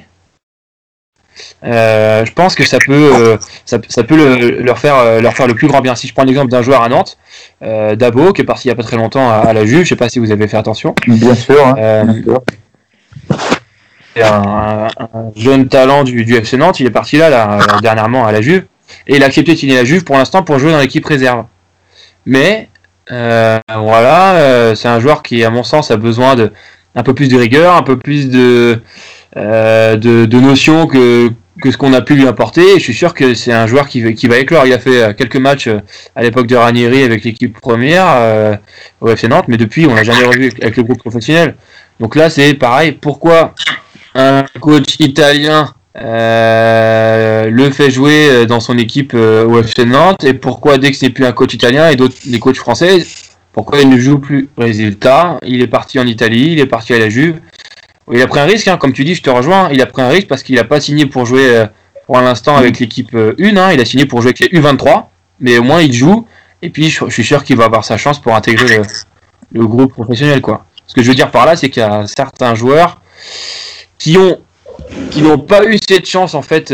je pense que ça peut leur faire le plus grand bien. Si je prends l'exemple d'un joueur à Nantes, Dabo, qui est parti il y a pas très longtemps à la Juve, je sais pas si vous avez fait attention. Bien sûr. Bien sûr. Un jeune talent du FC Nantes, il est parti là dernièrement à la Juve, et il a accepté de signer la Juve pour l'instant pour jouer dans l'équipe réserve. Mais c'est un joueur qui, à mon sens, a besoin de un peu plus de rigueur, un peu plus de notions que ce qu'on a pu lui apporter. Et je suis sûr que c'est un joueur qui va éclore. Il a fait quelques matchs à l'époque de Ranieri avec l'équipe première au FC Nantes, mais depuis on l'a jamais revu avec le groupe professionnel. Donc là c'est pareil, pourquoi un coach italien le fait jouer dans son équipe au FC Nantes, et pourquoi dès que c'est plus un coach italien et d'autres les coachs français, pourquoi il ne joue plus? Résultat, il est parti en Italie, il est parti à la Juve. Il a pris un risque, comme tu dis, je te rejoins, il a pris un risque parce qu'il n'a pas signé pour jouer pour l'instant avec l'équipe 1, il a signé pour jouer avec les U23, mais au moins il joue, et puis je suis sûr qu'il va avoir sa chance pour intégrer le groupe professionnel, quoi. Ce que je veux dire par là, c'est qu'il y a certains joueurs qui ont qui n'ont pas eu cette chance en fait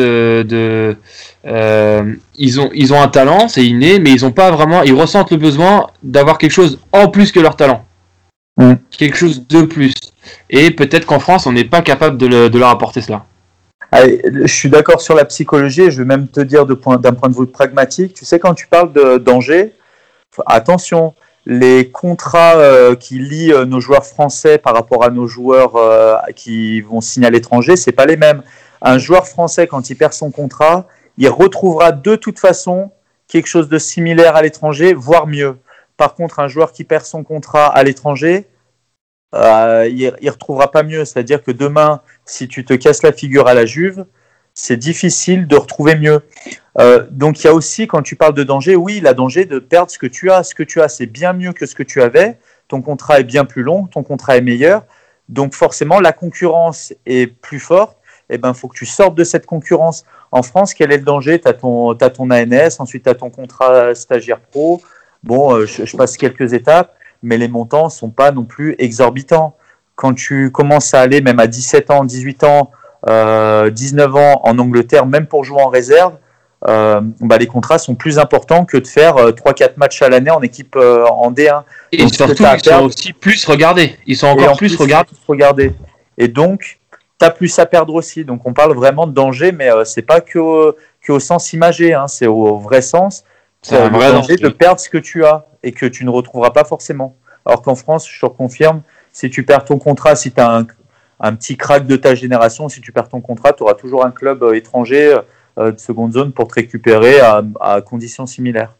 ils ont un talent, c'est inné, mais ils ont pas vraiment, ils ressentent le besoin d'avoir quelque chose en plus que leur talent, quelque chose de plus. Et peut-être qu'en France, on n'est pas capable de leur apporter cela. Allez, je suis d'accord sur la psychologie, et je vais même te dire d'un point de vue pragmatique. Tu sais, quand tu parles d'Angers, attention, les contrats qui lient nos joueurs français par rapport à nos joueurs qui vont signer à l'étranger, c'est pas les mêmes. Un joueur français, quand il perd son contrat, il retrouvera de toute façon quelque chose de similaire à l'étranger, voire mieux. Par contre, un joueur qui perd son contrat à l'étranger, il retrouvera pas mieux. C'est-à-dire que demain, si tu te casses la figure à la Juve, c'est difficile de retrouver mieux. Donc il y a aussi, quand tu parles de danger, oui, la danger de perdre ce que tu as. Ce que tu as, c'est bien mieux que ce que tu avais. Ton contrat est bien plus long, ton contrat est meilleur. Donc forcément, la concurrence est plus forte. Eh ben, faut que tu sortes de cette concurrence. En France, quel est le danger ? Tu as ton ANS, ensuite tu as ton contrat stagiaire pro. Bon, je passe quelques étapes, mais les montants ne sont pas non plus exorbitants. Quand tu commences à aller même à 17 ans, 18 ans, 19 ans en Angleterre, même pour jouer en réserve, les contrats sont plus importants que de faire 3-4 matchs à l'année en équipe en D1. Et donc, surtout, ils sont aussi plus regardés. Ils sont encore plus regardés. Et donc, tu as plus à perdre aussi. Donc, on parle vraiment de danger, mais c'est pas que au sens imagé, hein, c'est au vrai sens. C'est un vrai danger de perdre ce que tu as et que tu ne retrouveras pas forcément. Alors qu'en France, je te confirme, si tu perds ton contrat, si tu as un petit crack de ta génération, si tu perds ton contrat, tu auras toujours un club étranger de seconde zone pour te récupérer à conditions similaires.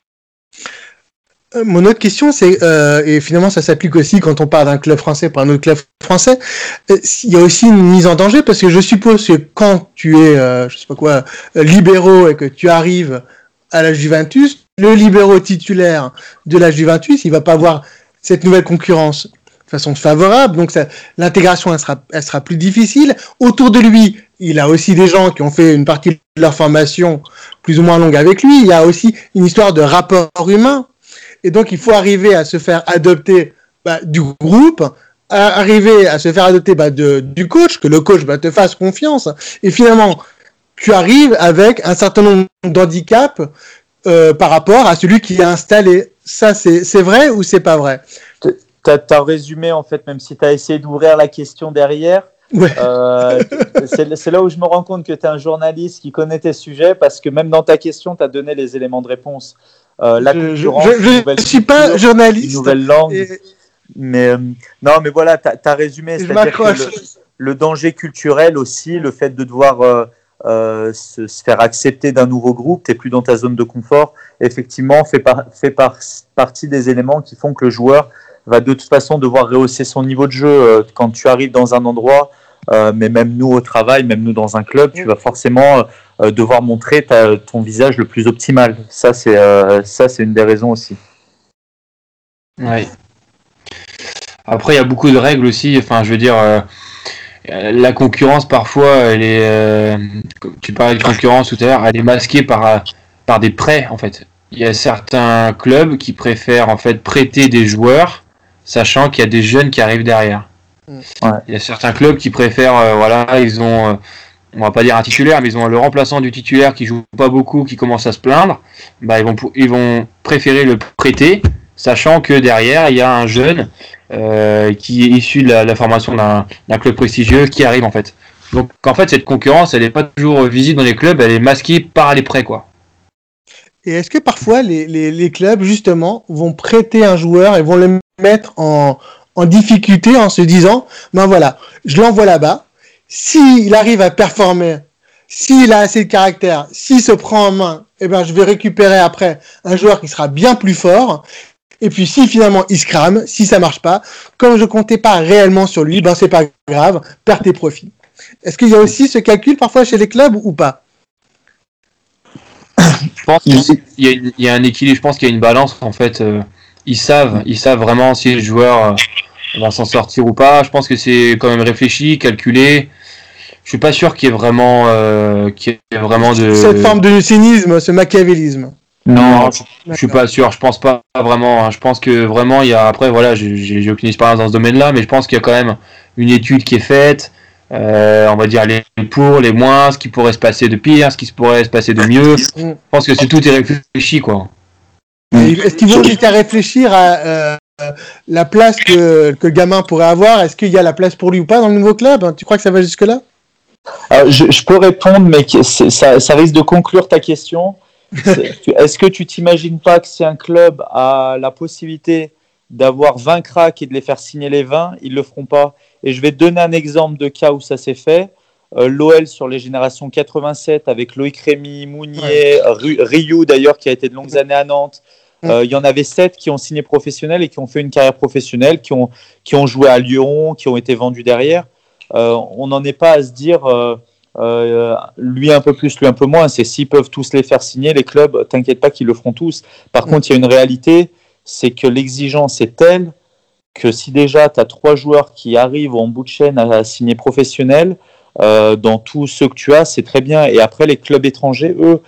Mon autre question, c'est, et finalement ça s'applique aussi quand on parle d'un club français pour un autre club français, il y a aussi une mise en danger, parce que je suppose que quand tu es, libéraux et que tu arrives à la Juventus, le libéraux titulaire de la Juventus, il va pas avoir cette nouvelle concurrence de façon favorable, donc l'intégration elle sera plus difficile. Autour de lui, il a aussi des gens qui ont fait une partie de leur formation plus ou moins longue avec lui. Il y a aussi une histoire de rapport humain. Et donc, il faut arriver à se faire adopter du groupe, arriver à se faire adopter du coach, que le coach te fasse confiance. Et finalement, tu arrives avec un certain nombre d'handicaps par rapport à celui qui est installé. Ça, c'est vrai ou c'est pas vrai ? T'as résumé, en fait, même si tu as essayé d'ouvrir la question derrière. Ouais. C'est là où je me rends compte que tu es un journaliste qui connaît tes sujets, parce que même dans ta question, tu as donné les éléments de réponse. La concurrence, je ne suis pas journaliste. Une nouvelle langue. Mais voilà, tu as résumé. C'est-à-dire que le danger culturel aussi, le fait de devoir se faire accepter d'un nouveau groupe, tu n'es plus dans ta zone de confort, effectivement, fait partie des éléments qui font que le joueur va de toute façon devoir rehausser son niveau de jeu. Quand tu arrives dans un endroit, mais même nous au travail, même nous dans un club, tu vas forcément devoir montrer ton visage le plus optimal. Ça, c'est une des raisons aussi. Ouais. Après, il y a beaucoup de règles aussi. Enfin, je veux dire, la concurrence, parfois, elle est. Tu parlais de concurrence tout à l'heure, elle est masquée par des prêts, en fait. Il y a certains clubs qui préfèrent, en fait, prêter des joueurs, sachant qu'il y a des jeunes qui arrivent derrière. Ouais. Il y a certains clubs qui préfèrent, ils ont, on va pas dire un titulaire, mais ils ont le remplaçant du titulaire qui joue pas beaucoup, qui commence à se plaindre. Ils vont préférer le prêter, sachant que derrière il y a un jeune qui est issu de la formation d'un club prestigieux qui arrive en fait. Donc en fait cette concurrence, elle est pas toujours visible dans les clubs, elle est masquée par les prêts quoi. Et est-ce que parfois les clubs justement vont prêter un joueur et vont le mettre en difficulté en se disant je l'envoie là-bas, s'il arrive à performer, s'il a assez de caractère, s'il se prend en main, je vais récupérer après un joueur qui sera bien plus fort, et puis si finalement il se crame, si ça marche pas, comme je comptais pas réellement sur lui, c'est pas grave, perds tes profits. Est-ce qu'il y a aussi ce calcul parfois chez les clubs ou pas ? Je pense qu'il y a un équilibre, je pense qu'il y a une balance en fait. Ils savent vraiment si le joueur va s'en sortir ou pas. Je pense que c'est quand même réfléchi, calculé. Je suis pas sûr qu'il y ait vraiment de cette forme de cynisme, ce machiavélisme. Non, je suis pas sûr. Je pense pas vraiment. Je pense que vraiment il y a. Après j'ai aucune expérience dans ce domaine-là, mais je pense qu'il y a quand même une étude qui est faite. on va dire les pour, les moins, ce qui pourrait se passer de pire, ce qui pourrait se passer de mieux. Je pense que tout est réfléchi, quoi. Est-ce qu'ils vont jusqu'à réfléchir à la place que le gamin pourrait avoir? Est-ce qu'il y a la place pour lui ou pas dans le nouveau club? Tu crois que ça va jusque-là? Je peux répondre, mais ça risque de conclure ta question. Est-ce que tu t'imagines pas que si un club a la possibilité d'avoir 20 cracks et de les faire signer les 20, ils le feront pas? Et je vais te donner un exemple de cas où ça s'est fait. L'OL sur les générations 87 avec Loïc Rémy, Mounier, Rioux d'ailleurs qui a été de longues années à Nantes. Il y en avait 7 qui ont signé professionnel et qui ont fait une carrière professionnelle, qui ont joué à Lyon, qui ont été vendus derrière. On n'en est pas à se dire lui un peu plus, lui un peu moins. C'est s'ils peuvent tous les faire signer, les clubs, t'inquiète pas qu'ils le feront tous. Par contre, il y a une réalité, c'est que l'exigence est telle que si déjà tu as 3 joueurs qui arrivent en bout de chaîne à signer professionnel, dans tous ceux que tu as, c'est très bien. Et après, les clubs étrangers, eux,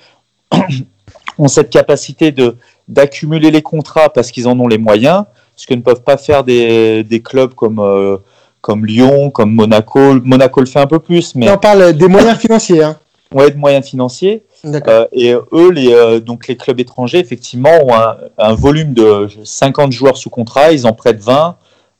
ont cette capacité d'accumuler les contrats parce qu'ils en ont les moyens, ce que ne peuvent pas faire des clubs comme Lyon, comme Monaco. Monaco le fait un peu plus. Mais... On parle des moyens financiers. Hein. Oui, de moyens financiers. Et eux, donc les clubs étrangers, effectivement, ont un volume de 50 joueurs sous contrat, ils en prêtent 20.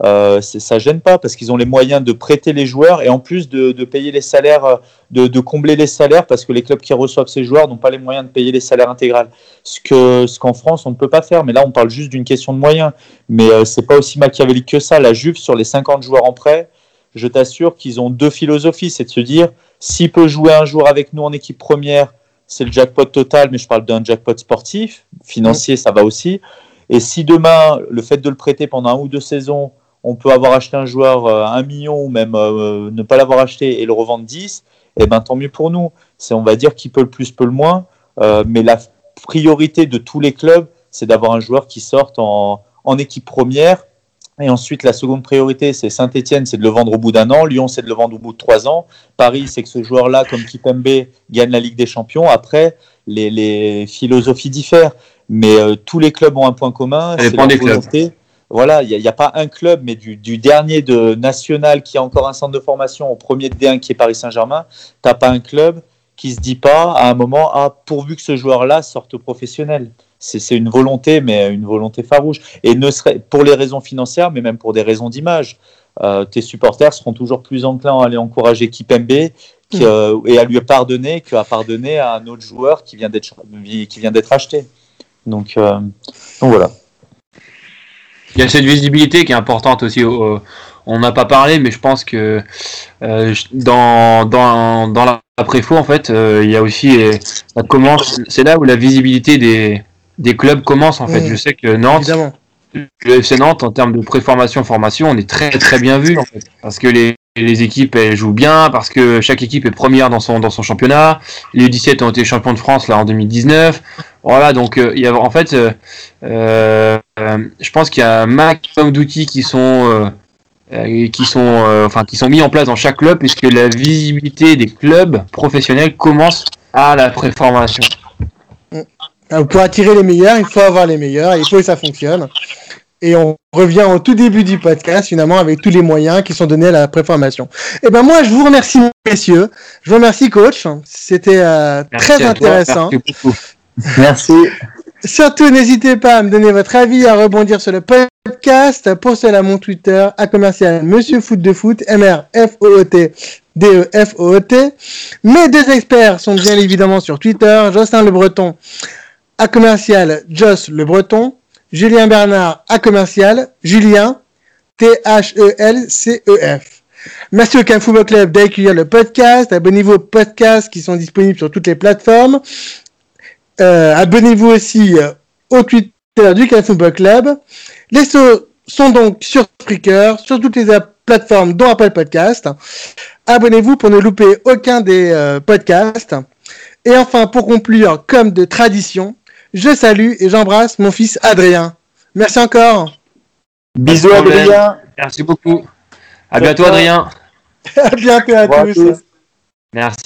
Ça gêne pas parce qu'ils ont les moyens de prêter les joueurs et en plus de payer les salaires, de combler les salaires parce que les clubs qui reçoivent ces joueurs n'ont pas les moyens de payer les salaires intégrales. Ce qu'en France, on ne peut pas faire. Mais là, on parle juste d'une question de moyens. Mais c'est pas aussi machiavélique que ça. La Juve, sur les 50 joueurs en prêt, je t'assure qu'ils ont 2 philosophies. C'est de se dire, s'il peut jouer un jour avec nous en équipe première, c'est le jackpot total, mais je parle d'un jackpot sportif. Financier, ça va aussi. Et si demain, le fait de le prêter pendant 1 ou 2 saisons, on peut avoir acheté un joueur 1 million ou même ne pas l'avoir acheté et le revendre 10, eh ben, tant mieux pour nous. On va dire qui peut le plus, peut le moins. Mais la priorité de tous les clubs, c'est d'avoir un joueur qui sorte en équipe première. Et ensuite, la seconde priorité, c'est Saint-Etienne, c'est de le vendre au bout d'1 an. Lyon, c'est de le vendre au bout de 3 ans. Paris, c'est que ce joueur-là, comme Kipembe, gagne la Ligue des Champions. Après, les philosophies diffèrent. Mais tous les clubs ont un point commun. Ça dépend des clubs. Voilà, il n'y a pas un club, mais du dernier de national qui a encore un centre de formation au premier de D1 qui est Paris Saint-Germain, tu n'as pas un club qui se dit pas à un moment, pourvu que ce joueur-là sorte professionnel. C'est une volonté, mais une volonté farouche. Et ne serait pour les raisons financières, mais même pour des raisons d'image. Tes supporters seront toujours plus enclins à aller encourager Kipembe et à lui pardonner qu'à pardonner à un autre joueur qui vient d'être acheté. Donc voilà. Il y a cette visibilité qui est importante aussi. On n'a pas parlé, mais je pense que dans l'après-faux, en fait, il y a aussi ça commence. C'est là où la visibilité des clubs commence. En fait, je sais que Nantes, évidemment. Le FC Nantes, en termes de préformation-formation, on est très très bien vu, en fait, parce que les équipes elles jouent bien, parce que chaque équipe est première dans son championnat. Les U17 ont été champions de France là en 2019. Voilà, donc il y a en fait, je pense qu'il y a un maximum d'outils qui sont mis en place dans chaque club, puisque la visibilité des clubs professionnels commence à la préformation. Pour attirer les meilleurs, il faut avoir les meilleurs, il faut que ça fonctionne. Et on revient au tout début du podcast, finalement, avec tous les moyens qui sont donnés à la préformation. Et ben moi, je vous remercie, messieurs. Je vous remercie, coach. C'était très intéressant. Merci beaucoup. Merci. Surtout, n'hésitez pas à me donner votre avis, à rebondir sur le podcast. Pour cela, mon Twitter, @Monsieur Foot de Foot, MRFOOT, DEFOOT. Mes 2 experts sont bien évidemment sur Twitter, Jocelyn Le Breton, @Joss Le Breton, Julien Bernard, Julien, THELCEF. Merci au Cannes Football Club d'accueillir le podcast. Abonnez-vous aux podcasts qui sont disponibles sur toutes les plateformes. Abonnez-vous aussi au Twitter du Cannes Football Club. Les sont donc sur Spreaker, sur toutes les plateformes dont Apple Podcast. Abonnez-vous pour ne louper aucun des podcasts. Et enfin, pour conclure, comme de tradition, je salue et j'embrasse mon fils Adrien. Merci encore. Bisous Adrien. Merci beaucoup. À bientôt Adrien. À bientôt à tous. Merci.